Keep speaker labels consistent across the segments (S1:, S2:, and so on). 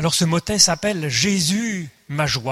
S1: Alors ce motet s'appelle « Jésus, ma joie ».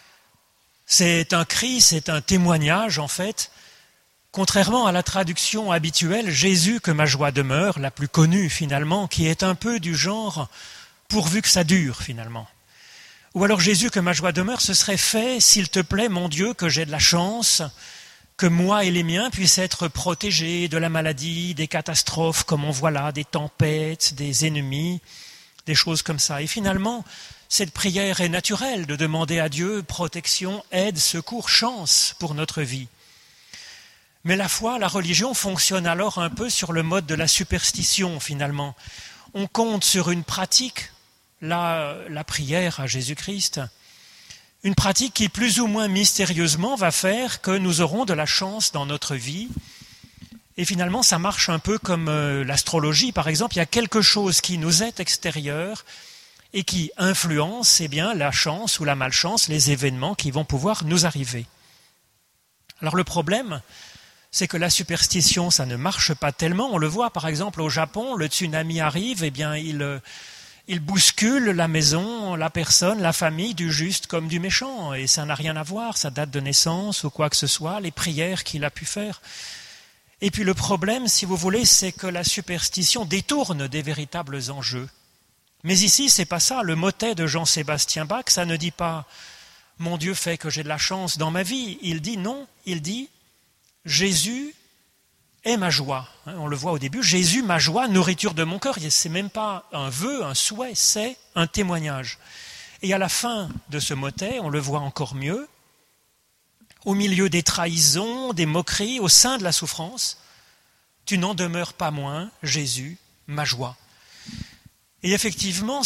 S1: C'est un cri, c'est un témoignage en fait. Contrairement à la traduction habituelle « Jésus, que ma joie demeure », la plus connue finalement, qui est un peu du genre « pourvu que ça dure » finalement. Ou alors « Jésus, que ma joie demeure », ce serait fait, s'il te plaît, mon Dieu, que j'ai de la chance, que moi et les miens puissent être protégés de la maladie, des catastrophes, comme on voit là, des tempêtes, des ennemis, des choses comme ça. Et finalement, cette prière est naturelle de demander à Dieu protection, aide, secours, chance pour notre vie. Mais la foi, la religion fonctionne alors un peu sur le mode de la superstition finalement. On compte sur une pratique, la prière à Jésus-Christ, une pratique qui plus ou moins mystérieusement va faire que nous aurons de la chance dans notre vie. Et finalement, ça marche un peu comme l'astrologie, par exemple. Il y a quelque chose qui nous est extérieur et qui influence la chance ou la malchance, les événements qui vont pouvoir nous arriver. Alors le problème, c'est que la superstition, ça ne marche pas tellement. On le voit par exemple au Japon, le tsunami arrive, il bouscule la maison, la personne, la famille du juste comme du méchant. Et ça n'a rien à voir, sa date de naissance ou quoi que ce soit, les prières qu'il a pu faire. Et puis le problème, si vous voulez, c'est que la superstition détourne des véritables enjeux. Mais ici, c'est pas ça. Le motet de Jean-Sébastien Bach, ça ne dit pas « Mon Dieu fait que j'ai de la chance dans ma vie ». Il dit non, il dit « Jésus est ma joie ». On le voit au début, « Jésus, ma joie, nourriture de mon cœur ». C'est même pas un vœu, un souhait, c'est un témoignage. Et à la fin de ce motet, on le voit encore mieux, au milieu des trahisons, des moqueries, au sein de la souffrance, tu n'en demeures pas moins, Jésus, ma joie. Et effectivement,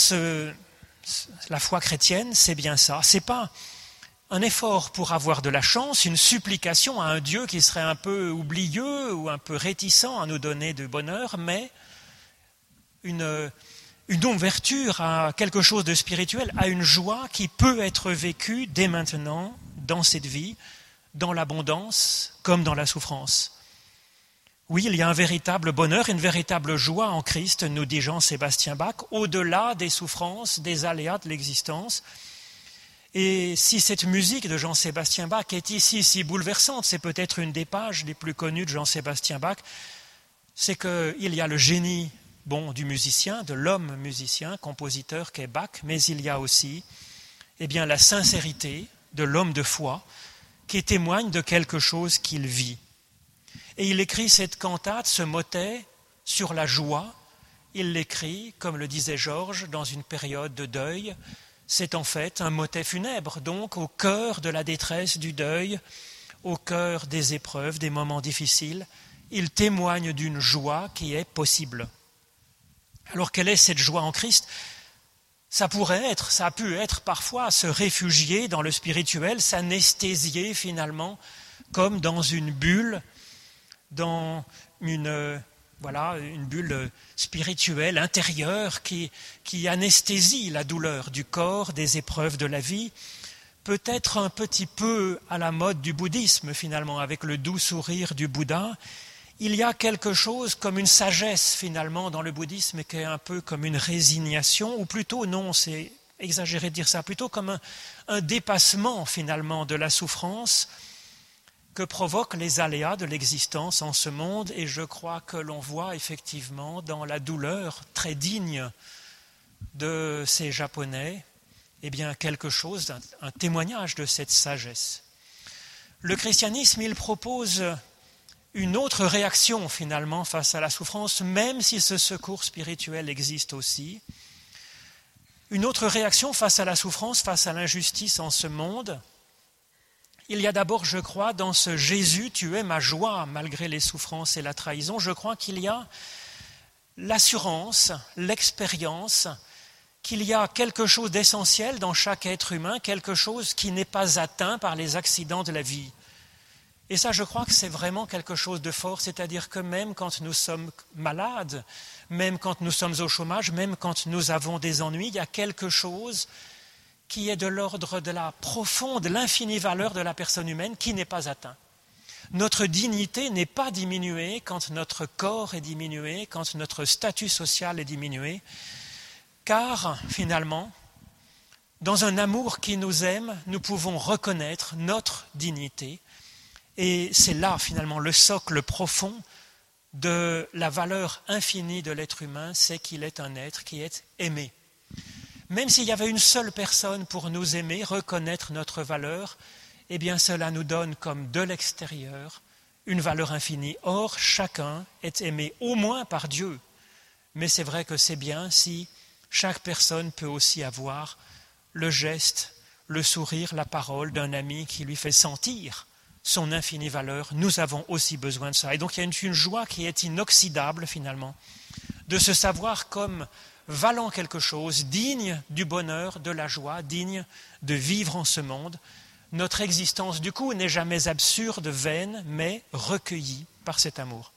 S1: la foi chrétienne, c'est bien ça. C'est pas un effort pour avoir de la chance, une supplication à un Dieu qui serait un peu oublieux ou un peu réticent à nous donner du bonheur, mais une ouverture à quelque chose de spirituel, à une joie qui peut être vécue dès maintenant, dans cette vie, dans l'abondance comme dans la souffrance. Oui, il y a un véritable bonheur, une véritable joie en Christ, nous dit Jean-Sébastien Bach, au-delà des souffrances, des aléas de l'existence. Et si cette musique de Jean-Sébastien Bach est ici si bouleversante, c'est peut-être une des pages les plus connues de Jean-Sébastien Bach, c'est qu'il y a le génie du musicien, de l'homme musicien, compositeur qu'est Bach, mais il y a aussi la sincérité de l'homme de foi, qui témoigne de quelque chose qu'il vit. Et il écrit cette cantate, ce motet, sur la joie. Il l'écrit, comme le disait Georges, dans une période de deuil. C'est en fait un motet funèbre, donc au cœur de la détresse du deuil, au cœur des épreuves, des moments difficiles. Il témoigne d'une joie qui est possible. Alors quelle est cette joie en Christ ? Ça a pu être parfois se réfugier dans le spirituel, s'anesthésier finalement, comme dans une bulle, dans une bulle spirituelle, intérieure, qui anesthésie la douleur du corps, des épreuves de la vie, peut-être un petit peu à la mode du bouddhisme finalement, avec le doux sourire du Bouddha. Il y a quelque chose comme une sagesse finalement dans le bouddhisme qui est un peu comme une résignation, ou plutôt non, c'est exagéré de dire ça, plutôt comme un dépassement finalement de la souffrance que provoquent les aléas de l'existence en ce monde, et je crois que l'on voit effectivement dans la douleur très digne de ces Japonais, quelque chose, un témoignage de cette sagesse. Le christianisme, il propose une autre réaction finalement face à la souffrance, même si ce secours spirituel existe aussi. Une autre réaction face à la souffrance, face à l'injustice en ce monde. Il y a d'abord, je crois, dans ce « Jésus, tu es ma joie » malgré les souffrances et la trahison, je crois qu'il y a l'assurance, l'expérience, qu'il y a quelque chose d'essentiel dans chaque être humain, quelque chose qui n'est pas atteint par les accidents de la vie. Et ça, je crois que c'est vraiment quelque chose de fort, c'est-à-dire que même quand nous sommes malades, même quand nous sommes au chômage, même quand nous avons des ennuis, il y a quelque chose qui est de l'ordre de la profonde, l'infinie valeur de la personne humaine qui n'est pas atteint. Notre dignité n'est pas diminuée quand notre corps est diminué, quand notre statut social est diminué, car finalement, Dans un amour qui nous aime, nous pouvons reconnaître notre dignité. Et c'est là, finalement, le socle profond de la valeur infinie de l'être humain, c'est qu'il est un être qui est aimé. Même s'il y avait une seule personne pour nous aimer, reconnaître notre valeur, eh bien cela nous donne comme de l'extérieur une valeur infinie. Or, chacun est aimé au moins par Dieu. Mais c'est vrai que c'est bien si chaque personne peut aussi avoir le geste, le sourire, la parole d'un ami qui lui fait sentir son infinie valeur. Nous avons aussi besoin de ça. Et donc il y a une joie qui est inoxydable finalement, de se savoir comme valant quelque chose, digne du bonheur, de la joie, digne de vivre en ce monde. Notre existence, du coup, n'est jamais absurde, vaine, mais recueillie par cet amour.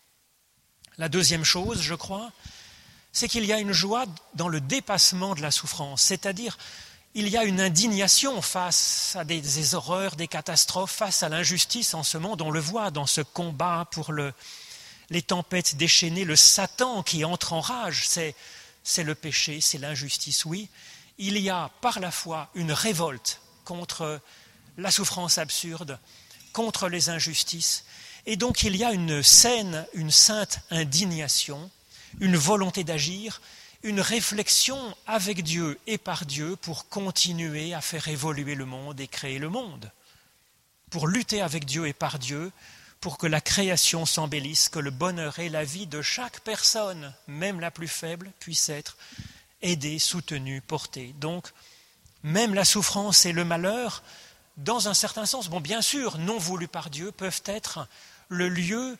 S1: La deuxième chose, je crois, c'est qu'il y a une joie dans le dépassement de la souffrance, c'est-à-dire il y a une indignation face à des horreurs, des catastrophes, face à l'injustice en ce monde. On le voit dans ce combat pour les tempêtes déchaînées, le Satan qui entre en rage, c'est le péché, c'est l'injustice, oui. Il y a par la foi une révolte contre la souffrance absurde, contre les injustices. Et donc il y a une sainte indignation, une volonté d'agir, une réflexion avec Dieu et par Dieu pour continuer à faire évoluer le monde et créer le monde. Pour lutter avec Dieu et par Dieu, pour que la création s'embellisse, que le bonheur et la vie de chaque personne, même la plus faible, puissent être aidés, soutenus, portés. Donc, même la souffrance et le malheur, dans un certain sens, bon, bien sûr, non voulus par Dieu, peuvent être le lieu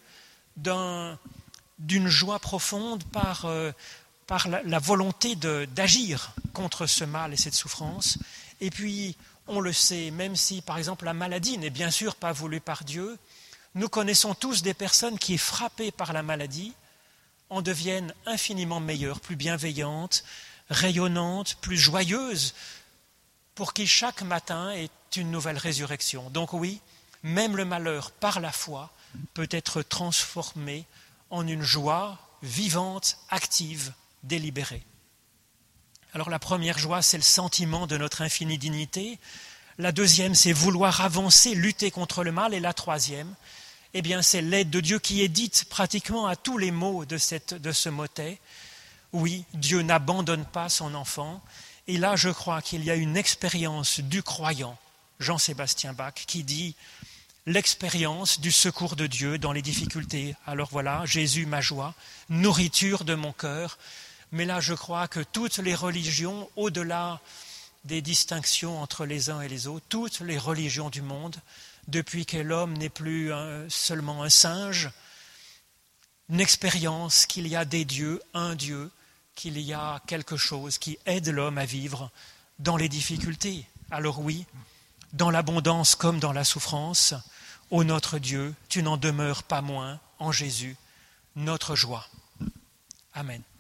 S1: d'une joie profonde par la volonté d'agir contre ce mal et cette souffrance. Et puis, on le sait, même si, par exemple, la maladie n'est bien sûr pas voulue par Dieu, nous connaissons tous des personnes qui, frappées par la maladie, en deviennent infiniment meilleures, plus bienveillantes, rayonnantes, plus joyeuses, pour qui chaque matin est une nouvelle résurrection. Donc oui, même le malheur, par la foi, peut être transformé en une joie vivante, active, délibérée. Alors la première joie, c'est le sentiment de notre infinie dignité. La deuxième, c'est vouloir avancer, lutter contre le mal. Et la troisième, eh bien, c'est l'aide de Dieu qui est dite pratiquement à tous les mots de ce motet. Oui, Dieu n'abandonne pas son enfant. Et là, je crois qu'il y a une expérience du croyant, Jean-Sébastien Bach, qui dit l'expérience du secours de Dieu dans les difficultés. Alors voilà, Jésus, ma joie, nourriture de mon cœur. Mais là, je crois que toutes les religions, au-delà des distinctions entre les uns et les autres, toutes les religions du monde, depuis que l'homme n'est plus seulement un singe, une expérience qu'il y a des dieux, un Dieu, qu'il y a quelque chose qui aide l'homme à vivre dans les difficultés. Alors oui, dans l'abondance comme dans la souffrance, ô notre Dieu, tu n'en demeures pas moins en Jésus, notre joie. Amen.